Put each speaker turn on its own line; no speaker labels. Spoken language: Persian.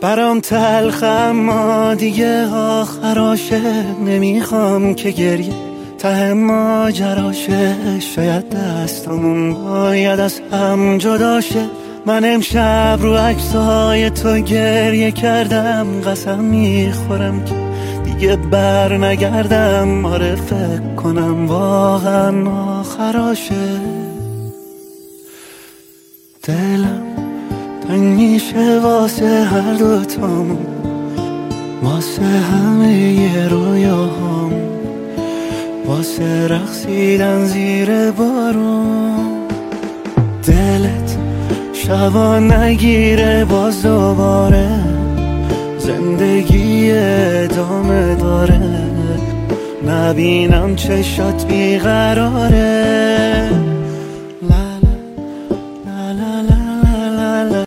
برام تلخه اما دیگه آخراشه، نمیخوام که گریه ته ماجراشه. شاید دستامون باید از هم جداشه. من امشب رو عکسای تو گریه کردم، قسم میخورم که دیگه بر نگردم. آره فکر کنم واقعا آخراشه. دلم تنگ میشه واسه هر دوتامون، واسه همه رویاهام، واسه رقصیدن زیر بارون. دلت شبا نگیره باز دوباره، زندگی ادامه داره. نبینم چشات بیقراره.